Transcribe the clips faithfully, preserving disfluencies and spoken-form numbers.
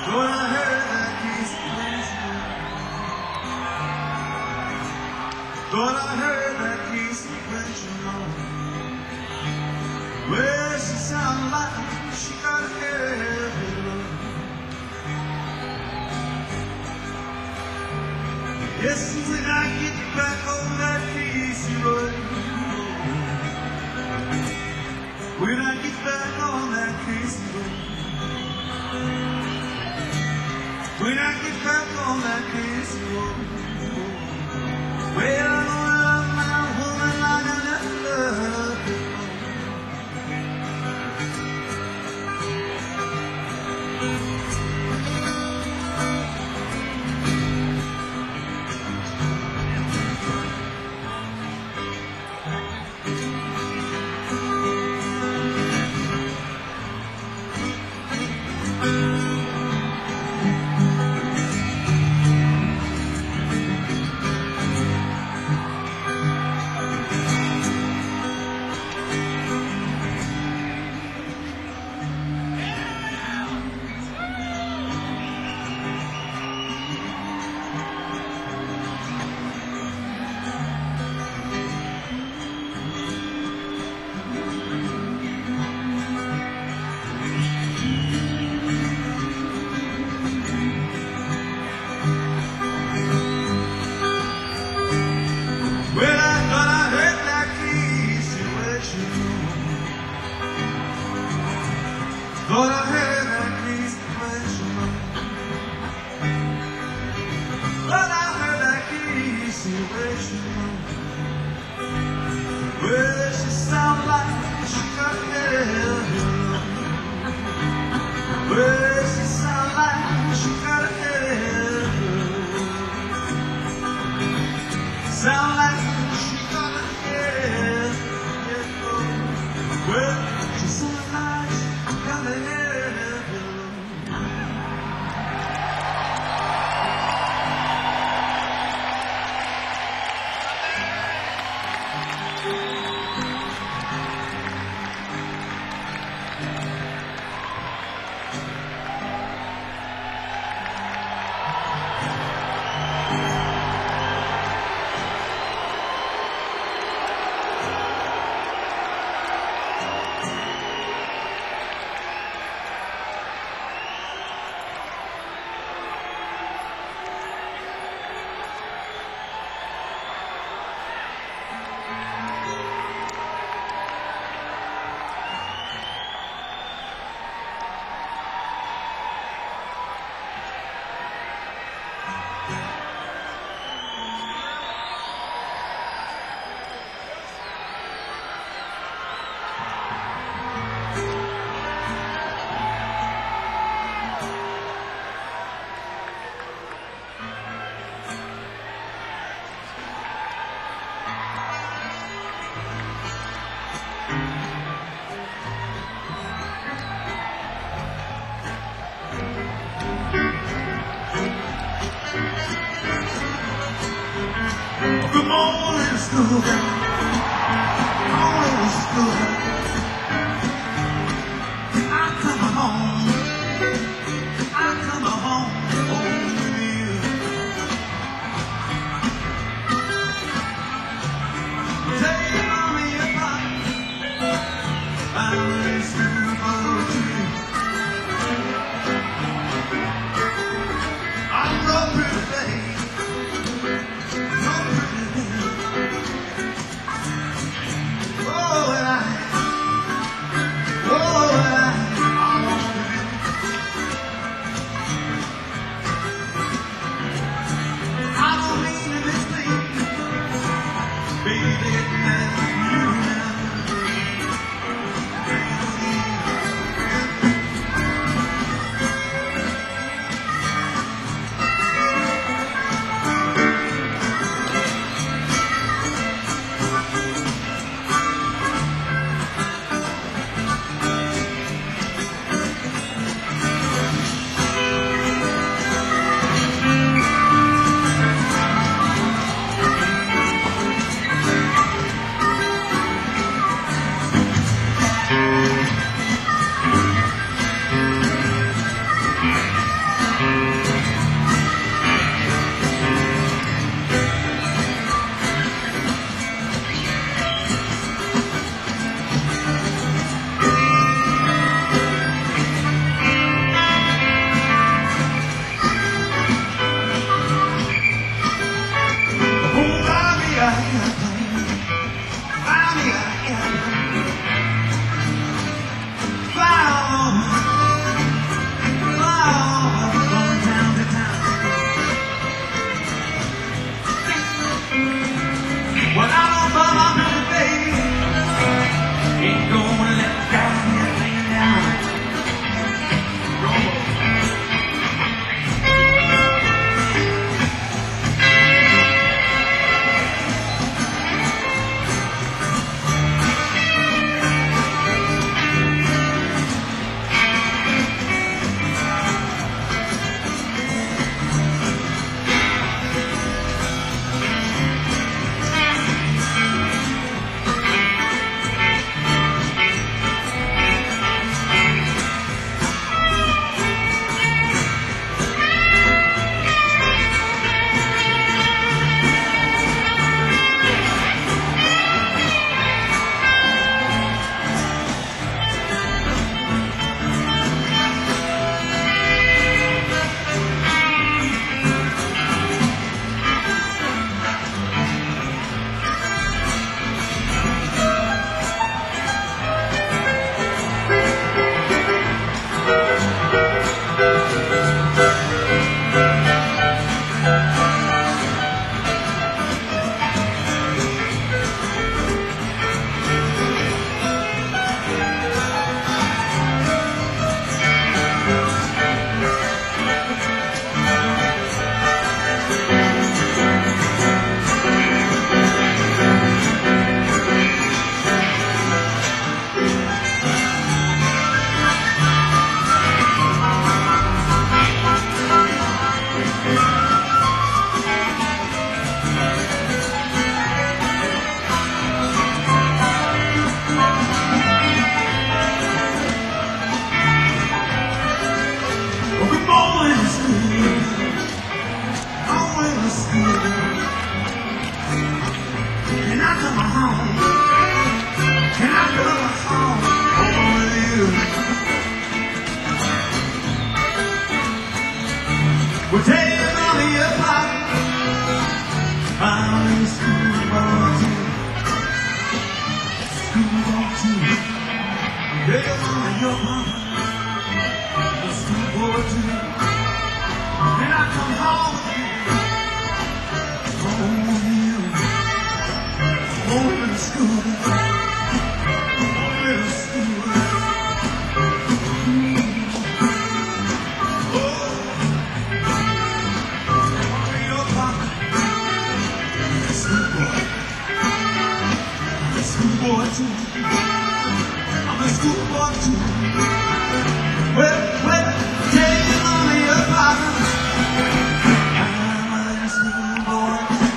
Lord, I heard that Casey went to Lord, I heard that Casey went to well, she sounded like she got a heavy load. Yes, when I get back on that Casey road, when I get back on that Casey road, when I get back on that Casey road, well, I'm gonna love my woman like I never loved before. Lord, I heard that Casey went to Lord, I heard that Casey went to well, she sounded like she got heavy load. Well, she sounded like she got a heavy load. Sound like she got a heavy load. Well, she sounded like she got a heavy load. Good morning, school. Good morning, school. I'm coming home. I'm coming home. Home with you. Take mommy and papa. I'm ready to go to you. I'm no pretty face. No pretty face. Oh, and I taking all of your pocket. I'm in school boy too. School boy too. Taking all of your pocket. The school boy too. Then I come home with you. Home with you. Home in the school. Home in the school. Schoolboy too. I'm a schoolboy too. Well, well, taking all of your pocket. I'm a schoolboy too.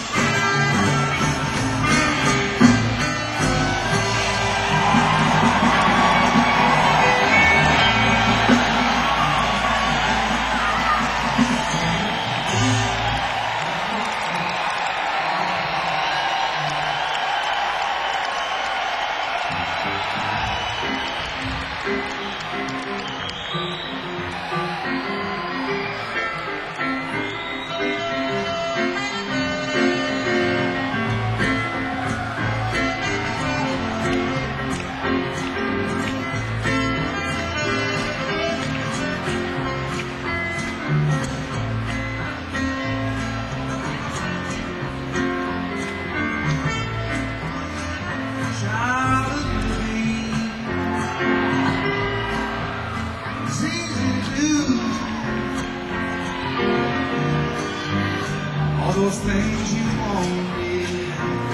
All those things you wanted,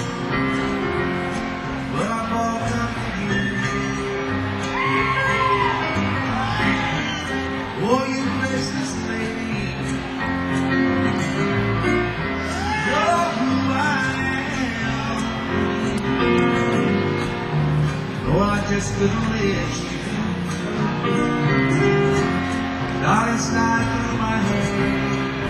but I bought them for you. Oh, you restless lady, you're who I am. Oh, I just couldn't let you. Darling, slide through my hand.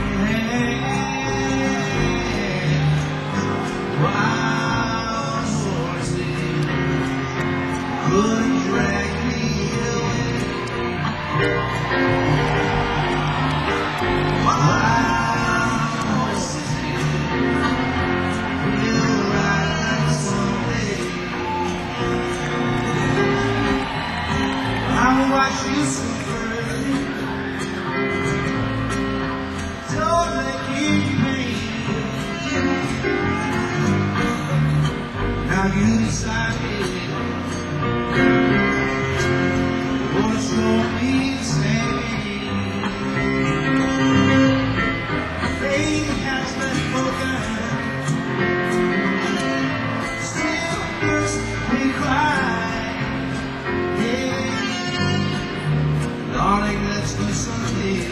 Wild horses couldn't drag me away. Wild horses will ride someday. I will watch you suffer. Don't let me pain. Now you decided what show me the same. Fate has been broken. Still hurts me cry. Yeah. Darling, let's do something.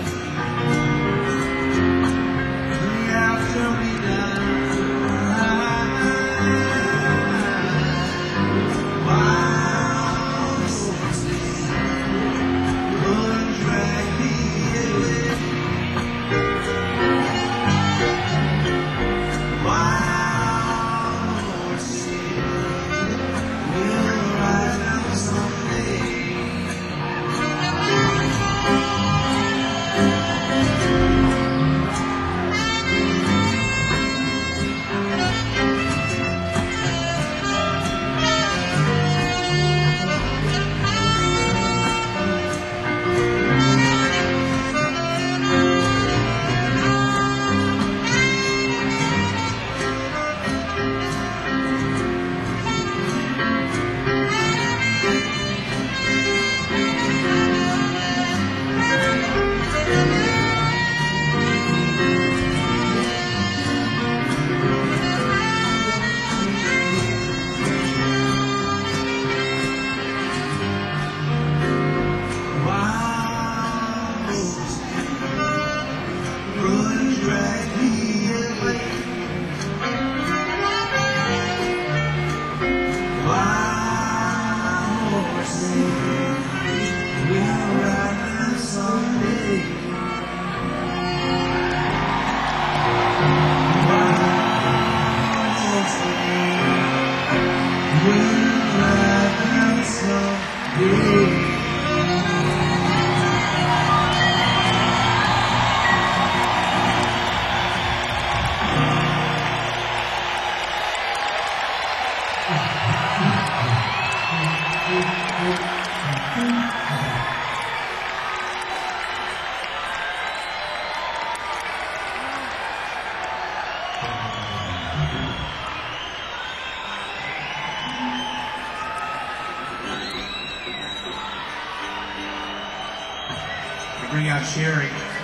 After we die. bring out Sherry.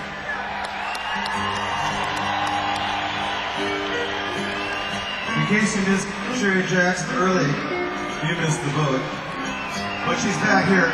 In case you missed Sherry Jackson early, you missed the boat. But she's back here.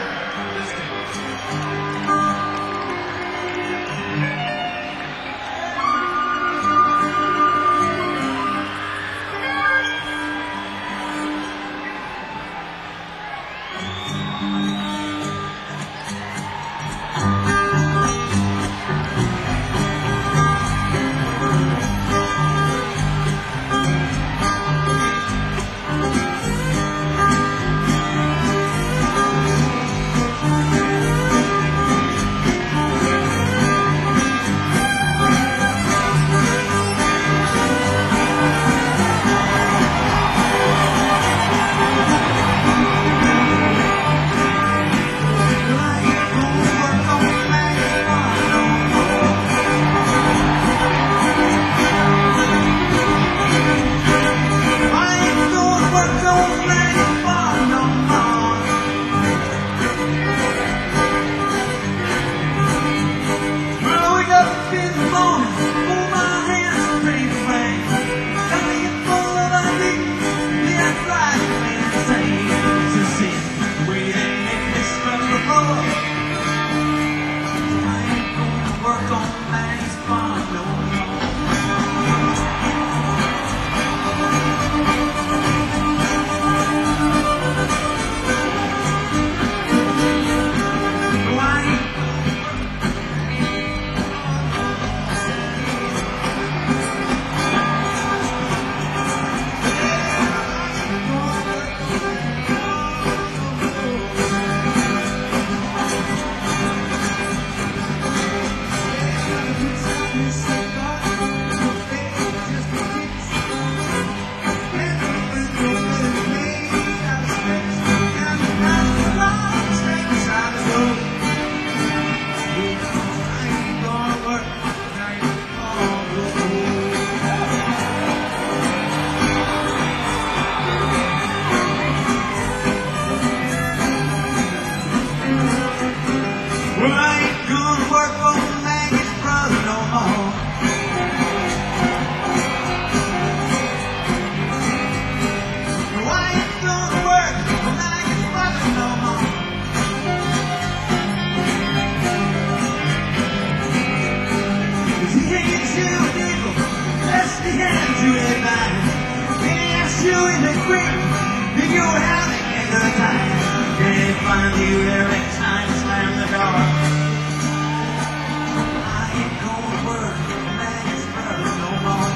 Find you every time you slam the door. I ain't gonna work, man, it's brother no more.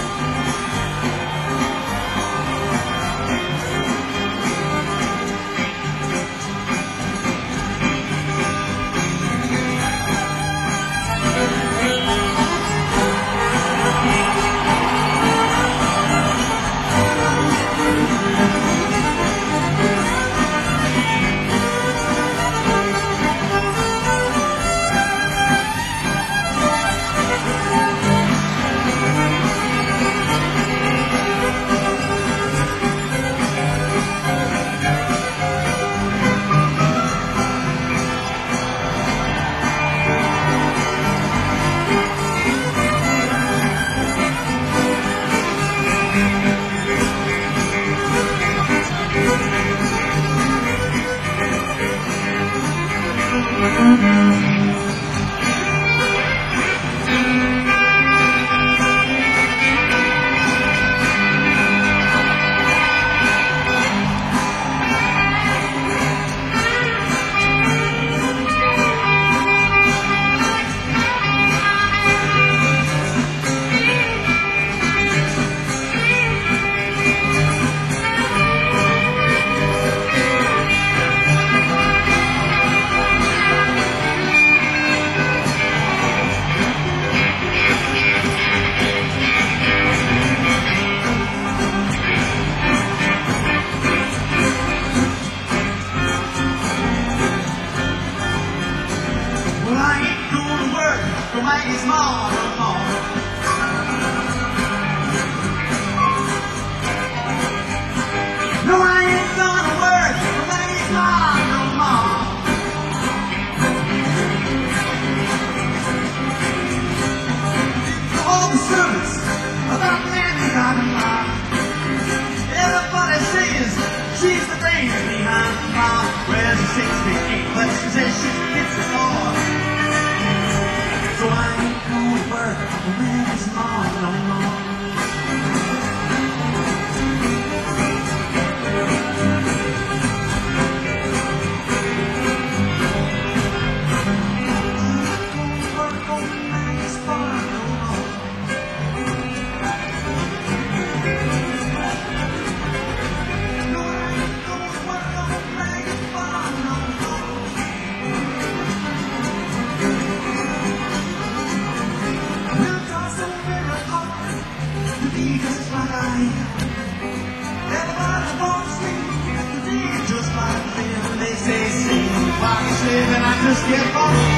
Maggie's mom no more. No, I ain't gonna work for Maggie's mom no more. Get up.